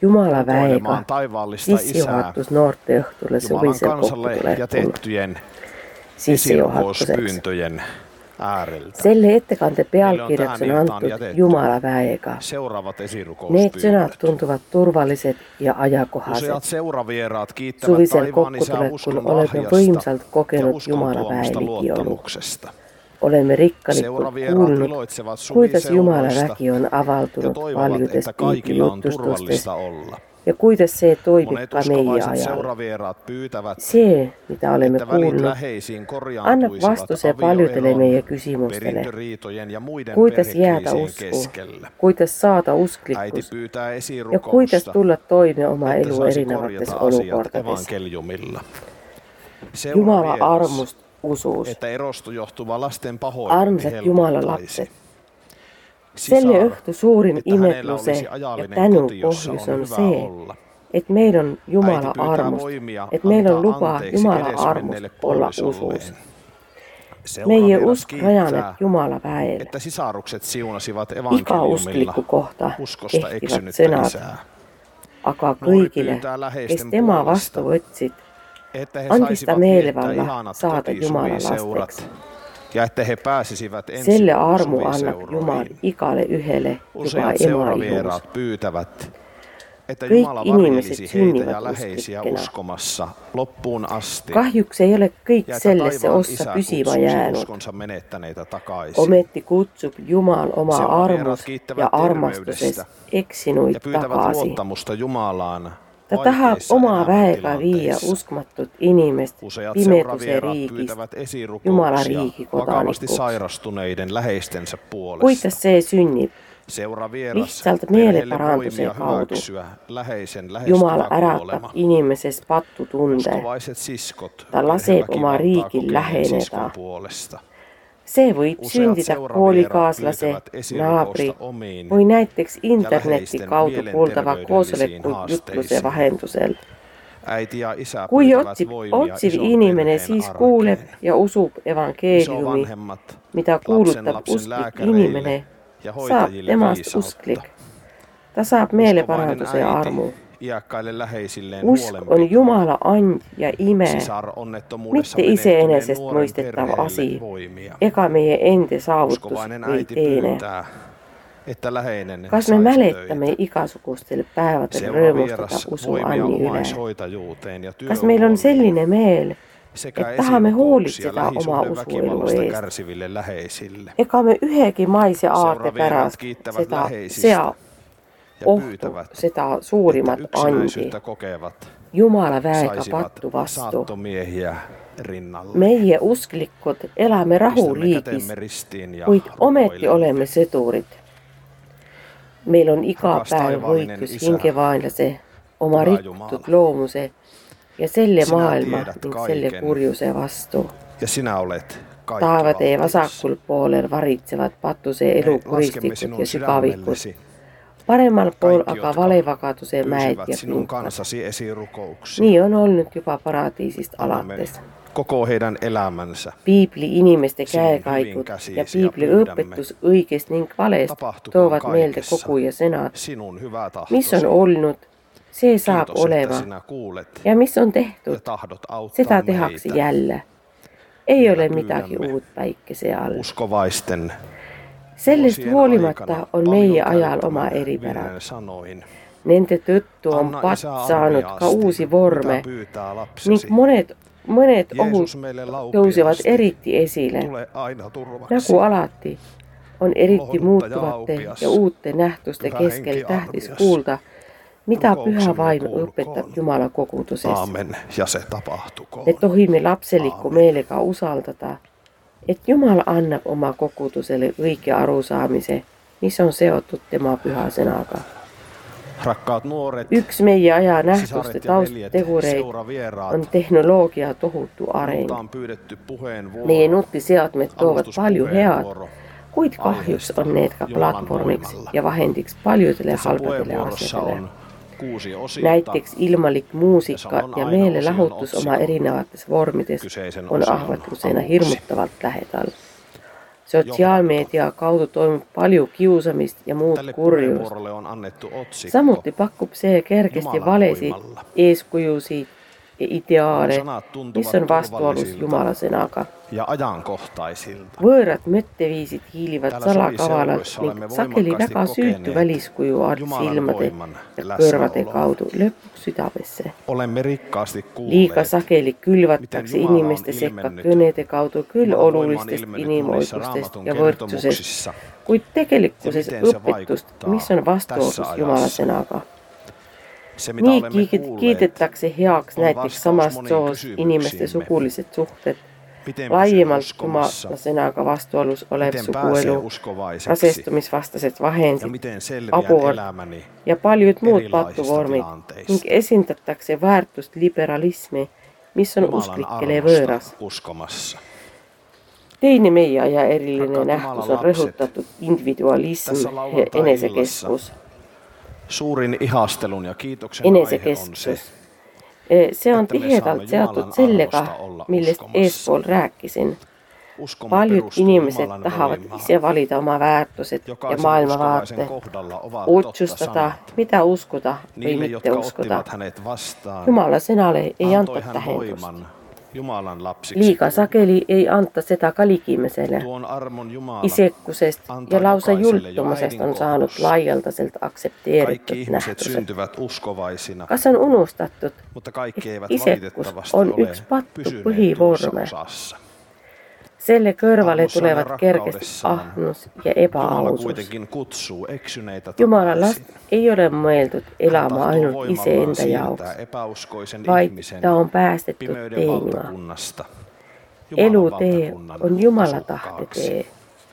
Jumala väega, taivaallista isää, sissejuhattus noorteõhtulle Jumalan suvisel kansalle kohtulle. jätettyjen Sissejuhatuseks. esirukouspyyntöjen ääreltä. Selle ettekante Meille on pealkirjaksi tähän on iltaan antud jätetty Jumala väega. seuraavat Need esirukouspyynnöt. sõnad tuntuvat turvalliset ja ajakohaiset. Useat seuravieraat kiittävät Suvisel taivaan isää kokkutulekul uskon olemme lahjasta võimsalt ja kokenut uskon Jumala tuomasta väelikionu. luottamuksesta. Olemme rikkalikult Seuravieraat kuulnud, iloitsevat kuidas Jumala suviseuroista vägi on ja avaltunut toivovat, paljudes että kaikilla on piiblijutustustes turvallista olla. ja kuidas see toimib Monet ka meie uskovaiset ajal. seuravieraat pyytävät, See, mitä olemme että välit kuulnud, läheisiin annab korjaantuisivat vastuse paljudele meie avioeron, küsimustele. perintöriitojen ja muiden Kuidas jäädä perhekriisien usku, keskellä. kuidas saada Äiti usklikkus pyytää ja kuidas esirukousta, tulla toime oma että elu saisi erinävates korjata asiat olukordades. evankeliumilla. Jumala Seura vieras, armust usuus. että erosta johtuva lasten pahoinvointi Armsat Jumala helpottaisi. lapset. Selle Sisar, õhtu suurin että hänellä imetluse olisi ja ajallinen tänu koti, jossa pohjus on on hyvä see, olla. että meillä on Jumala Äiti pyytää armust, voimia että meillä on antaa lupa anteeksi Jumala armust edesmenneelle olla puolisolleen. usuus. Meie Seuravieras usk rajaneb kiittää, Jumala väelle. että sisarukset siunasivat Iga evankeliumilla uskliku kohta uskosta kehtivat eksynyttä sõnad, isää. aga Nuori kõigile, pyytää kes läheisten tema puolesta, vastu võtsid, että he andis ta saisivat meelevalla viettää ihanat saada Jumala kotisuvisseurat lasteks. ja että he pääsisivät ensin Selle armu annab suviseuroihin. Jumal igale ühele juba Useat ema ihuus. seuravieraat pyytävät, että Kõik Jumala inimesed varjelisi heitä sünnivad ja läheisiä usklikena. uskomassa loppuun asti. Kahjuks ei ole kõik Ja että sellesse taivaan ossa isä püsima kutsuisi jäänud. uskonsa menettäneitä takaisin. Ometi kutsub Jumal oma Seuravieraat armus kiittävät ja armastuses terveydestä eksinuid ja pyytävät tagasi. luottamusta Jumalaan Ta tahab vaikeissa oma väega viia elämäntilanteissa. uskmatut inimest Useat pimeduse seuravieraat riigist pyytävät Jumala esirukouksia riigi vakavasti kodanikuks. sairastuneiden läheistensä puolesta. Kuidas see sünnib? Seuravieras Lihtsalt perheelle meeleparanduse voimia kaudu. hyväksyä läheisen Jumal lähestyvä äratab kuolema. inimeses pattutunde. Uskovaiset siskot Ta laseb väkivaltaa oma riigil kokeneen läheneda. siskon puolesta. See võib Useat sündida seuravieraat koolikaaslase, pyytävät esirukousta naabri omiin või näiteks ja interneti läheisten kaudu kuuldava mielenterveydellisiin koosoleku jutluse haasteisiin. vahendusel. Äiti ja isä Kui pyytävät voimia otsiv ison inimene perheen siis arkeen. kuuleb ja usub evankeeliumi, Isovanhemmat, mitä lapsen kuulutab lapsen usklik lääkäreille inimene, ja saab hoitajille temast viisautta. usklik. Ta saab meeleparanduse ja Uskovainen armu. äiti iäkkaille läheisilleen Usk on huolenpitoa. Jumala and ja ime, Sisar onnettomuudessa mitte menehtyneen nuoren iseenesestmõistetav perheelle asi, voimia. ega meie ende saavutus Uskovainen või äiti teene. pyytää, että läheinen Kas me saisi mälettämme töitä. igasugustel päevadel Seuraavieras rõõmustada usu voimia Anni üle? omaishoitajuuteen ja Kas meil on selline meel, sekä et tahame esirukouksia hoolitseda oma lähisuhdeväkivallasta usuelu eest? kärsiville läheisille. Ega me ühegi maise aate Seuravieraat pärast kiittävät seda läheisistä sea ja ohtu, pyytävät, seda että suurimat andi, yksinäisyyttä kokevat Jumala väega saisivat pattu vastu. saattomiehiä rinnalle. Meie usklikud elame Pistämme rahuriigis, kätemme ristiin ja kuid ometi rukoilemme. olemme sõdurid. Meil on iga Rakas päev taivaallinen võitlus Isä, hingevaenlase, oma Pyhä rikkutud Jumala. loomuse ja selle Sinä maailma tiedät ning selle kaiken. kurjuse vastu. Ja sinä olet Taevatee kaikkivaltias. vasakul poolel varitsevad patuse elu Me laskemme kuristikud sinun ja sügavikud. sydämellesi. Paremal pool Kaikki, aga jotka valevakaduse mäed pyysivät ja sinun pinkad. kansasi esirukouksiin. Nii on olnud juba paradiisist Annamme alates. koko heidän elämänsä. Piibli inimeste Sinun käekaigud hyvin käsiisi ja ja piibli pyydämme. õpetus õigest ning valest Tapahtukoon toovad meelde kaikessa kogu ja sõnad, sinun hyvä tahtosi. mis on olnud, see saab Kiitos, että olema sinä kuulet ja mis on ja tehtud, tahdot auttaa seda tehakse meitä. jälle. Ei ole Pyydämme midagi uut päikese all. Uskovaisten Sellest vuosien huolimatta aikana on paljon meie ajal oma käyttämän eripärad. vinen sanoin. Nende tõttu on Anna, patt Isä, saanud ka armiaasti, uusi vorme mitä pyytää lapsesi. ning mõned ohud Jeesus meille laupeasti. tõusevad eriti esile. Tule aina turvaksi. Nagu alati on eriti Lohduta ja muutuvate laupias. ja uute nähtuste Pyhä keskel henki tähtis armias. kuulda, mitä Rukouksemme Pyhä Vaim kuulkoon. õpetab Jumala koguduses. Aamen, ja se tapahtukoon. Me tohime lapselikku Aamen. meelega usaldada, et Jumal annab oma kogudusele õige arusaamise, mis on seotud tema püha sõnaga. Rakkaat nuoret, Üks meie aja nähtuste sisaret ja veljet, tausttegureid seuravieraat. on tehnoloogia tohutu areng. Minulta on pyydetty puheenvuoro. Meie nutiseadmed toovad palju head, Alustuspuheenvuoro kuid kahjuks aiheesta on need ka Jumalan platvormiks voimalla. ja vahendiks paljudele Tässä halbadele puheenvuorossa asjadele. on 6 osiota. Näiteks ilmalik muusika Ja se on ja aina meelelahutus osion oma otsikko. erinevates vormides Kyseisen on osion ahvatlusena aluksi. hirmuttavalt lähedal. Sosiaalmedia kautta toimii paljon kiusamista ja muut Tälle kurjuus. puheenvuorolle on annettu otsikko Samuti pakkupsee kerkesti Jumalan valesi, voimalla. eeskujuusi ja ideaale, Sanat tuntuvat missä on vastuolus turvallisilta Jumala senaka. ja ajankohtaisilta. Võõrat mõtteviisid hiilivad Täällä salakavalalt soviseuduissa ning olemme sakeli voimakkaasti väga süütu kokeneet väliskuju alt Jumalan silmade voiman ja läsnäoloa. kõrvade kaudu lõpuks südamesse. Olemme rikkaasti Liiga kuulleet, sageli külvatakse miten Jumala on inimeste sekka ilmennyt. kõnede kaudu küll Jumalan voima on olulistest ilmennyt monissa inimoikustest Raamatun ja võrdsusest, kertomuksissa. kuid tegelikkuses Ja miten se õpetust, vaikuttaa mis on vastuolus tässä Jumala ajassa. sõnaga. Se, mitä Nii olemme kuulleet, kiidetakse heaks on näiteks vastaus samast moniin soos kysymyksiimme. inimeste sugulised suhted, miten pysyy laiemalt uskomassa, Jumala sõnaga vastuolus olev miten pääsee suguelu, uskovaiseksi rasestumisvastased ja vahendid miten selviän abort elämäni ja paljud muud erilaisista pattuvormid tilanteista. ning esindatakse väärtust liberalismi, mis on Jumalan usklikele armosta võõras. uskomassa. Teine meie aja eriline Rakkaat nähtus Jumalan on lapset, rõhutatud individualism tässä ja lauantai-illassa enesekeskus. Suurin ihastelun ja kiitoksen aihe on se, Enesekeskus. Se on että me tihedalt saamme seotud Jumalan sellega, armosta olla millest uskomassa. eespool rääkisin. Uskomme Paljud perustuu inimesed Jumalan tahavad voimaan. ise valida oma väärtused ja Jokaisen maailmavaate, uskovaisen kohdalla ovat totta otsustada, sanat. mitä uskoda või Niille, mitte jotka uskoda. ottivat hänet vastaan, Jumala sõnale ei antoi anta hän tähendust. voiman Jumalan lapsiksi. Liiga sageli ei anta seda ka ligimesele. Tuon armon Jumala Isekkusest antaa ja lausa jokaiselle jo jultumusest on äidin saanut kohdussa. laialtaselt Kaikki aksepteeritud ihmiset nähtused. syntyvät uskovaisina, Kas on unustatud, mutta kaikki eivät isekkus valitettavasti on ole yksi pattu pysyneet põhivorme. tuossa osassa. Selle kõrvale Armossaan ja tulevat kergesti rakkaudessaan ahnus ja Jumala epäausus. kuitenkin kutsuu eksyneitä Jumalan last takaisin. ei ole mõeldud Hän elama tahtoo ainult voimallaan iseenda siirtää jaoks, epäuskoisen vaid ihmisen ta on päästettud pimeyden teenima. valtakunnasta Jumalan Elutee valtakunnan on Jumala asukkaaksi. tahtetee,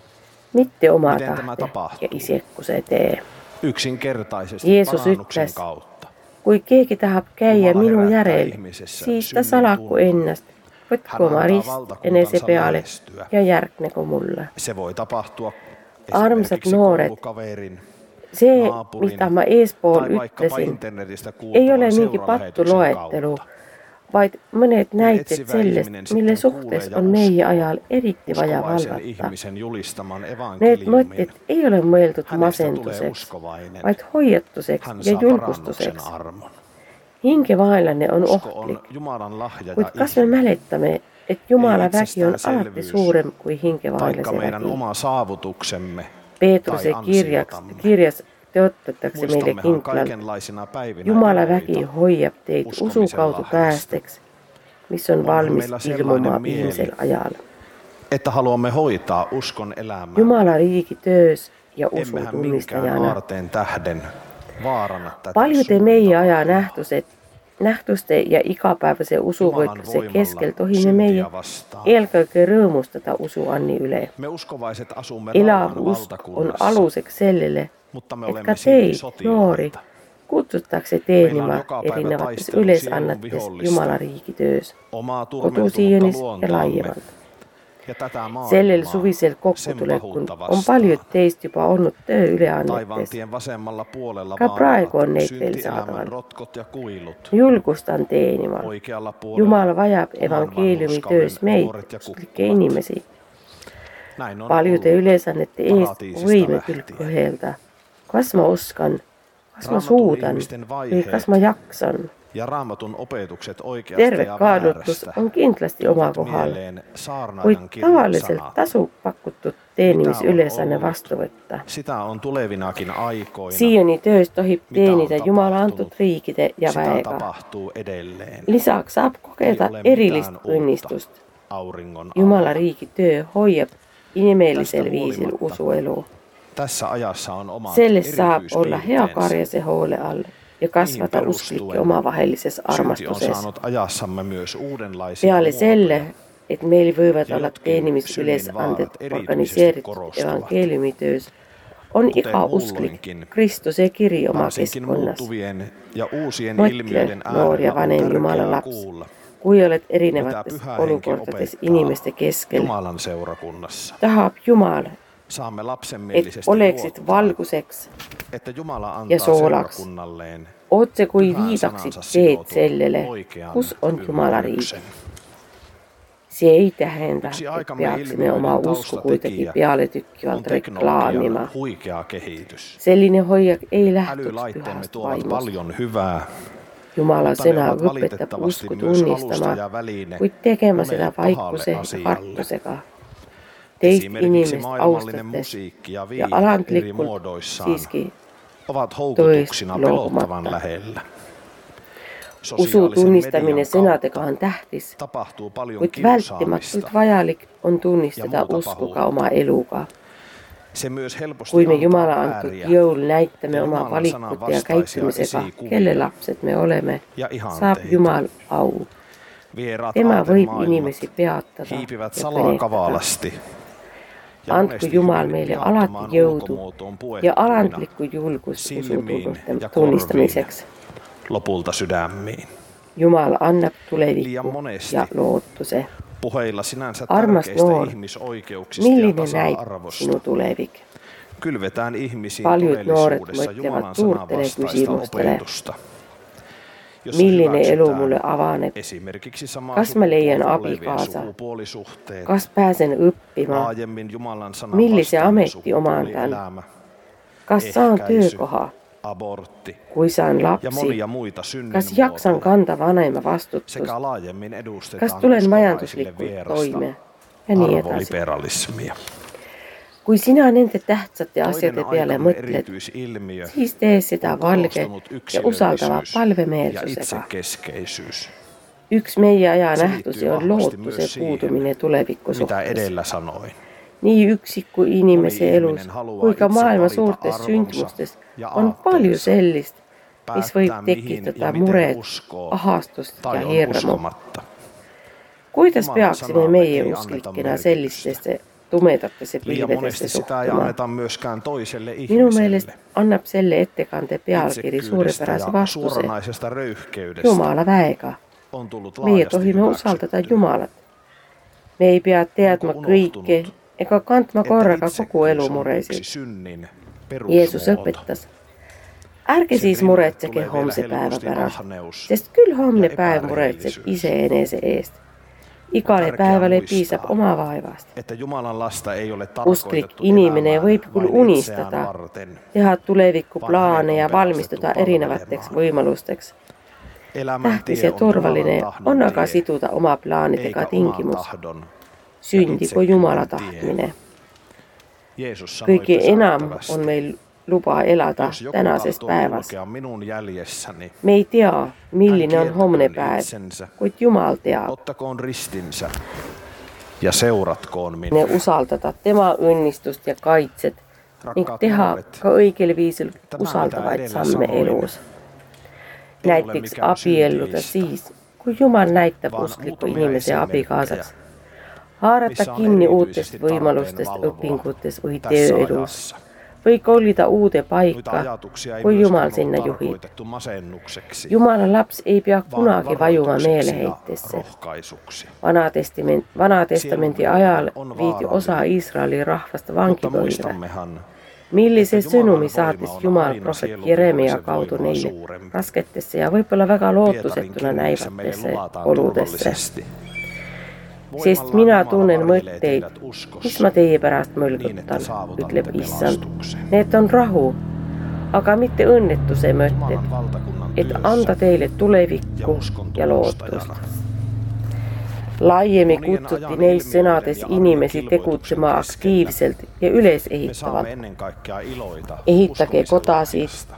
mitte oma Miten tämä tahte tapahtuu? ja isekkuse tee. Yksinkertaisesti Jeesus parannuksen ütles, kautta. kui keegi tahab käia Jumala minu herättää järel, ihmisessä siis ta synnin salaku tunnon. ennast, võtku Hän oma antaa rist valtakuntansa enese peale lähestyä. ja järgnegu mulle. Se voi tapahtua Armsat esimerkiksi nooret, koulukaverin, Se, naapurin mitä mä eespool tai vaikkapa ütlesin, internetistä ei kuultavan ole mingi seuralähetyksen pattuloettelu, kautta. vaid mõned näited etsivä sellest, ihminen mille sitten kuulee suhtes ja on meie uskoo ajal eriti vaja uskovaisen valvata. ihmisen julistaman Need evankeliumin. mõtted ei ole mõeldud Hänestä tulee masenduseks, uskovainen. vaid hoiatuseks Hän ja saa parannuksen julkustuseks. armon. Hingevaenlane on Usko ohtlik, on Jumalan lahja kuid ja kas me ihme. mäletame, et Jumala Ei vägi on alati itsestäänselvyys, suurem kui Taikka hingevaenlase meidän vägi. oma saavutuksemme Peetruse tai ansiotamme. kirjas teotatakse meille Muistammehan kindlalt, kaikenlaisina päivinä Jumala eloita, vägi hoiab teid uskomisen usu kaudu lahjasta. päästeks, mis on Onhan valmis meillä sellainen ilmumaan mieli, viimeisel ajal. että haluamme hoitaa uskon elämää. Jumala riigi töös ja usu Emmehän minkään tunnistajana. aarteen tähden vaaranna tätä Paljude meie suurta aja valtaa. nähtuste ja igapäevase usuvõitluse Jumalan keskel voimalla tohime meie syntiä vastaan. eelkõige rõõmustada usuanni üle. Me uskovaiset asumme Elav rauhan usk on valtakunnassa, aluseks sellele, mutta me et olemme ka silti teid, noori, sotilaita. kutsutakse Meillä teenima on joka päivä erinevates taistelu ülesannetes sielun vihollista, Jumala riigi töös, Omaa kodusiienis turmeltunutta ja luontaamme laiemalt. ja tätä maailmaa, Sellel suvisel sen kokkutulekul pahuutta on vastaan. paljud teist juba olnud töö Taivaan üleannetes. tien vasemmalla puolella Ka praegu on neid veel syntielämän saadaval. rotkot ja kuilut. Julgustan teenima. Oikealla puolella Jumal vajab oman evankeeliumi vanhurskauden töös meid, nuoret ja usklikke kukkuvat. inimesi. Näin on Paljude ollut ülesannete eest paratiisista võime küll lähtien. kõhelda. Kas ma oskan? Kas ma Raamatun suudan? ihmisten Või vaiheet kas ma jaksan? ja Raamatun opetukset oikeasta Terve ja kaalutlus väärästä on kindlasti oma tuovat kohal, mieleen kuid saarnaajan kirjan tavalliselt sanat. tasub pakutud teenimisülesanne ollut? vastu võtta. Sitä on tulevinakin aikoina. Siiani töös tohib Mitä on teenida Jumala tapahtunut? antud riikide ja Sitä väega. tapahtuu edelleen. Lisaks saab kokeda Ei ole erillist mitään uutta õnnistust. auringon Jumala alla. riigi töö hoiab inimellisel Tästä viisil huolimatta usuelu. Tässä ajassa on oma Selles saab olla hea karjase hoole all ja kasvata Niihin usklikke perustuen omavahelises Synti on armastuses. saanut ajassamme myös uudenlaisia Peale muotoja. selle, et meil võivad Ja olla jotkin teenimisülesanded synnin vaarat erityisesti organiseeritud korostuvat. evankeeliumitöös, on Kuten iga usklik muulloinkin, Kristuse kiri oma varsinkin keskkonnas. muuttuvien ja uusien Mõtle, ilmiöiden noor ja äärellä on vanem Jumala tärkeää laps, kuulla kui oled mitä erinevates Pyhä Henki olukordades opettaa inimeste keskel. Jumalan seurakunnassa. Tahab Jumal, Saamme et lapsenmielisesti oleksid luottaa, valguseks, että Jumala ja antaa soolaks. seurakunnalleen otse kui pyhään viidaksid sanansa teed sidotun sellele, oikean kus on Jumala riik. ymmärryksen. Se ei tähendä, Yksi että aikamme peaksemme ilmiöiden oma usko taustatekijä kuitenkin pialle tykkivät on teknologian reklaamima. huikea kehitys. Sellinen hoijak ei lähtöksi Älylaitteemme pyhästä tuovat vaimosta. paljon hyvää, Jumalan mutta ne sana ovat opettaa valitettavasti usko myös alusta tunnistamaan, ja väline kuin tekemään sitä monelle pahalle vaikkuse ja asialle. karttuseka. Teistä Esimerkiksi inimestä maailmallinen austatte musiikki ja ja viihde alan eri klikkut muodoissaan siiski ovat houkutuksina toist pelottavan loukumatta. lähellä. Usu Sosiaalisen tunnistaminen median senatekahan tähtis, tapahtuu paljon kuit kiusaamista. välttämättä vajalik on ja tunnisteta muuta uskoka pahuutta. oma eluka. Se myös helposti Kui me antaa Jumala antut vääriä joulu näittämme ja oma Jumalan valikkuutta sanan ja vastaisia käyttämiseka, esikuvia kelle lapset me olemme, ja saap ihanteita. Jumal au. Vieraat Tämä voi aatemaailmat inimesi peattata hiipivät ja salaa penehtata. kavalasti. Ja Antku monesti Jumal hyvin meille viattomaan alati joutu ulkomuotoon ja puettuina, alantlikku julkus silmiin ja tunnistamiseksi. lopulta sydämiin. Jumal anna Liian tulevikku monesti ja loottu se. Puheilla sinänsä Armas tärkeistä Noor, ihmisoikeuksista ja millinen näit tasa-arvosta sinu tulevik? kylvetään ihmisiin Paljut nuoret todellisuudessa moittevat Jumalan sanan tuurtele vastaista kysymustele. opetusta, jossa Millinen elu hyväksytään mulle avanet? esimerkiksi samaa Kas mä leijan sukupuolta olevien abikaasa? sukupuolisuhteet, Kas pääsen oppimaan? laajemmin Jumalan sanan Milli se vastainen ametti omaan tän? sukupuolielämä, Kas saan ehkäisy, työkoha? abortti Kui saan ja lapsi? monia muita Kas jaksan synnyinmuotoja kanta vanhemma vastuttus? sekä laajemmin edustetaan Kas tulen uskovaisille majantuslikku vierasta toime? Ja niin edasi. arvoliberalismia. Kui sinä nente tähtsätte Toinen asioita vielä aikamme mõtlet, erityisilmiö siis tee sitä on valke korostunut ja usaltava yksilöllisyys ja palvemeelsuseka. itsekeskeisyys, Yksi meidän ajan Se nähtösi liittyy on vahvasti loottu myös se siihen, puutuminen mitä tulevikkosuhteessa. edellä sanoin. Niin yksi kuin inimisen Moni elus, ihminen haluaa kuinka itse maailman valita suurtes arvonsa syntmustes ja on aatteensa, paljon sellistä, missä voi päättää mihin tekkiä ja miten mureet, uskoo ahastusta tai ja on hirmu. uskomatta. Kuitas Jumalan peaksemme sanalle meidän ei anneta usklikkena merkitystä. sellistestä tumetatte se Liian pilvetessä monesti sitä ei suhtumaan. anneta myöskään toiselle Minun ihmiselle. mielestä annap selle ettekante pealkiri Itsekkyydestä suureperäsi ja vastuse. suoranaisesta röyhkeydestä Jumala väeka. on tullut Meidät laajasti ohimme usaltata hyväksyttyä. Jumalat. Me ei pidä teatma Onko kaikke, unohtunut, eikä kantma että korraka koko itsekkyys on elumureisi. yksi synnin Jeesus perusmuoto. opettas. Ärke Sen siis rinnalle muretseke tulee vielä homse päivä helposti pärästä. ahneus Sest kyllä homne ja päivä muretset epärehellisyys. ise eneese eest. Ikale tärkeää päivälle muistaa, piisap oma vaivasta. että Jumalan lasta ei ole Usklik tarkoitettu inimene elämään voi kyllä vain itseään unistata, varten. tehdä tulevikku vaan hänet on plaaneja, pelastettu valmistuta erinävätteksi palvelemaan. voimalusteks. Elämän Tähtis tie ja on turvallinen Jumalan tahdon on aika tie, situta oma plaanit eikä eka oman tinkimus. tahdon. Synti kun Jumala tahmine. Jeesus sanoi Kaikki enam pysäyttävästi, on meil lupa elata jos joku tänäisessä tahtoo päivässä. kulkea minun jäljessäni, Me ei tiedä, millinen on kieltäköön homne päivä, itsensä, kuit Jumal tiedä. ottakoon ristinsä ja seuratkoon Ne minua. usaltata tema ynnistust ja kaitset, niin Rakkaat tehdä nuoret, oikein viisil tämä, usaltavait mitä edellä samme sanoin, elus. ei ole Näiteks mikään apielluta syntilista, siis, kun Jumal näyttää vaan usklikko muutamia ihmisen esimerkkejä, apikaasaksi. Haarata missä on kiinni erityisesti uutesta voimallustesta tarpeen valvoa opinkuuttes ui tässä teo edus. ajassa. Voi kollita uute Noita paikka, ajatuksia ei kun myöskään Jumal ole sinne juhi. tarkoitettu masennukseksi, Jumalan lapsi ei pidä vaan kunagi vajuma varoitukseksi ja mieleheittessä. rohkaisuksi. Vanha testamentin ajalle on viiti vaarallinen. osa Israelin rahvasta Mutta vankivoimia. muistammehan, Millisen että Jumalan synumi voima saatis on Jumal aina profet sielun Jeremia vihollisen kautu voimaa neille suurempi. raskettessa ja voipolla väga Pietarin loottusettuna kirjeessä meille näivattesse luvataan olutesse. turvallisesti. Siis Voimallaan minä Jumala tunnen varjelee mõtteid, teidät uskossa, mis ma teie pärast niin, että mõlgutan, saavutatte ütleb issand. pelastuksen. Need on rahu, aga mitte õnnetuse mõtted, Jumalan valtakunnan et työssä anda teille ja tulevikku uskon ja lootust. tunnustajana. Laajemmin Monien kutsutti ajan neis ilmiöiden sõnades ja inimesi arjen tegutsemaan kilvoituksen aktiivselt ja Me yleisehitavalt saamme ennen kaikkea iloita Ehittäkää uskomisen kotasi lahjasta.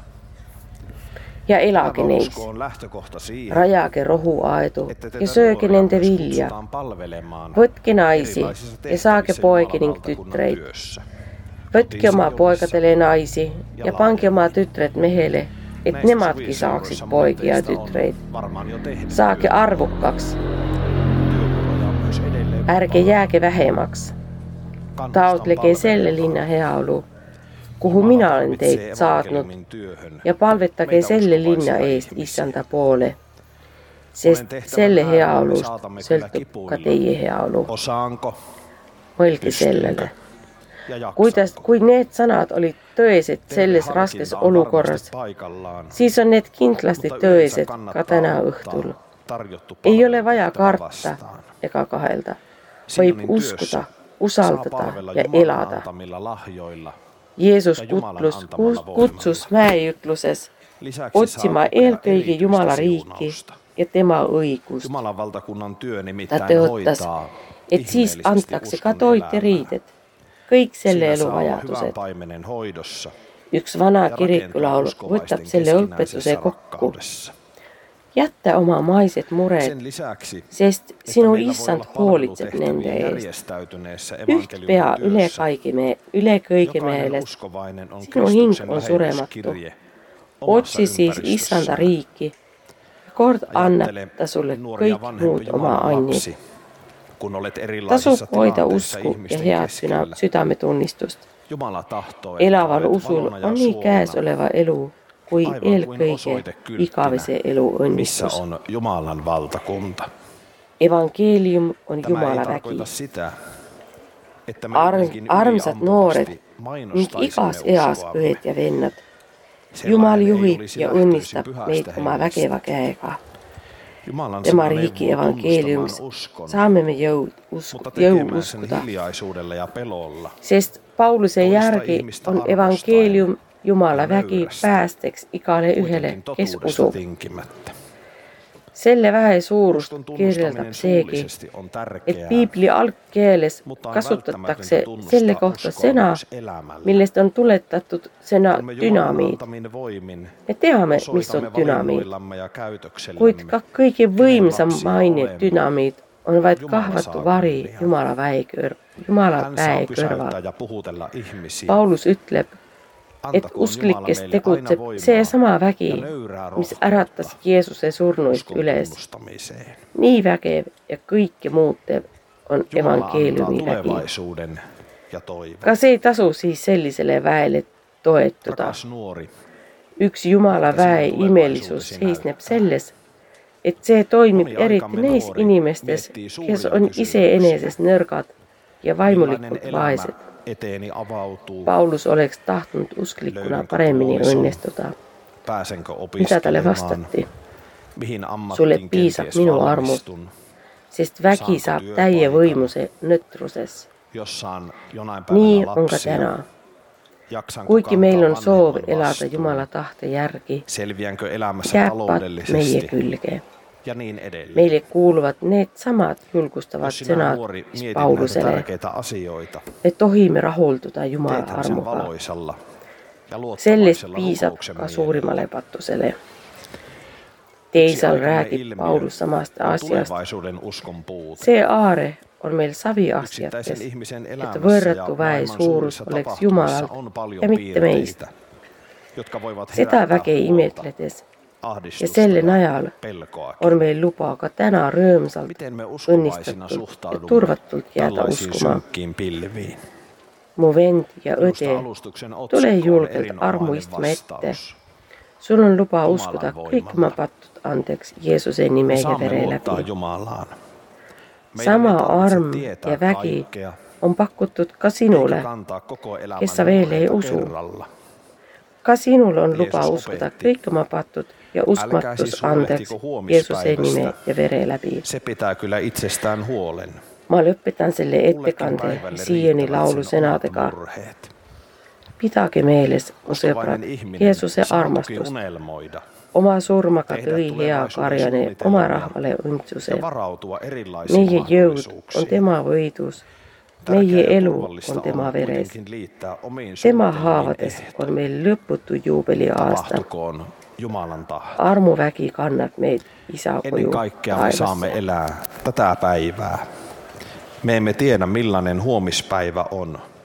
ja elake Tämä neis. usko on lähtökohta siihen, Rajake rohuaitu että ja teitä sööke nuoria nende myös vilja. kutsutaan palvelemaan Võtke naisi erilaisissa ja saake tehtävissä poiki Jumalan ning valtakunnan tytreid. työssä. Võtke oma poikadele naisi ja panke oma tytred mehele, et Näistä nemadki suvisseuroissa saaksid monet poikia ja teistä on tytreid. varmaan jo tehnyt Saake työtä. arvukkaks, Työvuoroja on myös edelleen ärge vapaana. jääke vähemaks. Kannustan Taotlege selle palvelemaan. linna heaolu, kuhu Jumala minä olen tarvitsee teid saatnud, evankeliumin työhön ja palvettage meitä selle uskovaisia linna eest ihmisiä. issanda poole, sest tehtävän selle äärellä me heaolust saatamme kyllä sõltub ka kipuilla. teie heaolu. Osaanko Mõelge Pystynkö? sellele. ja Kuidas, jaksanko? kui need sanad olid tõesed Terve selles harkinta raskes on olukorras, varmasti paikallaan, siis on need kindlasti mutta yleensä tõesed ka kannattaa täna ottaa õhtul. tarjottu Ei ole vaja palvelutehtävä kartta vastaan. ega kahelda. võib uskuda, usaldada ja elada. Jeesus kutsus mäejutluses otsima eelkõige Jumala riiki ja tema õigust. Ta tõotas, et siis antakse ka toit ja riided, kõik selle elu vajadused. Üks vana kirikulaul võtab selle õpetuse kokku. Jätta oma maised mured, sest sinu issand hoolitseb nende eest. Üht pea üle kõige meeles, sinu hing on surematu. Otsi siis issanda riiki, kord annab ta sulle kõik muud oma annid. Tasub hoida usku ja head südametunnistust. Elaval usul on nii käesoleva elu kui eelkõige igavese elu õnnistus. Evangeelium on Jumala vägi. Armsad noored ning igas eas õed ja vennad. Jumal juhib ja õnnistab meid oma vägeva käega. Tema riigi evangeeliumis saame me jõu uskuda, sest Pauluse järgi on evangeelium Jumala vägi päästeks igale ühele, kes usub. Selle vähe suurust kirjeldab seegi, et Piibli algkeeles kasutatakse selle kohta sõna, millest on tuletatud sõna dünamiit. Me teame, mis on dünamiit, kuid ka kõige võimsam maine dünamiit on vaid kahvatu vari Jumala väe kõrval. Paulus ütleb, et usklikes tegutseb see sama vägi, mis äratas Jeesuse surnuist üles. Nii vägev ja kõike muutev on evangeeliumi vägi. Kas ei tasu siis sellisele väele toetuda? Üks Jumala väe imelisus seisneb selles, et see toimib eriti neis inimestes, kes on iseenesest nõrgad ja vaimulikult vaesed. Paulus oleks tahtnud usklikuna paremini õnnestuda. Mida talle vastati? Sulle piisab minu armust, sest vägi saab täie võimuse nõtruses. Nii on ka täna. Kuigi meil on soov elada Jumala tahte järgi, jääb patt meie külge. Meile kuuluvad need samad julgustavad sõnad, mis Paulusele. Me tohime rahulduda Jumala armuga. Sellest piisab ka suurimale patusele. Teisal räägib Paulus samast asjast. See aare on meil saviasjates, et võrratu väe suurus oleks Jumalalt ja mitte meist. Seda väge imetledes ja selle najal on meil luba ka täna rõõmsalt, õnnistatult ja turvatult jääda uskuma. Mu vend ja õde, tule julgelt armuistme ette. Sul on luba uskuda kõik oma pattud andeks Jeesuse nime ja vere läbi. Sama arm ja vägi on pakutud ka sinule, kes sa veel ei usu. Ka sinul on luba uskuda kõik oma pattud ja uskmatus andeks Jeesuse nime ja vere läbi. Se pitää kyllä itsestään huolen. Ma lõpetan selle ettekande Sioni laulu sõnadega. Pidage meeles, mu sõbrad, Jeesuse armastust. Oma surmaga tõi hea karjane oma rahvale õndsuse. Meie jõud on tema võidus. Meie elu on tema veres. Tema haavades on meil lõputu juubeliaasta. Armuvägi kannab meid Isa koju Ennen kaikkea me saamme elää tätä päivää. Me emme tiedä millainen huomispäivä on.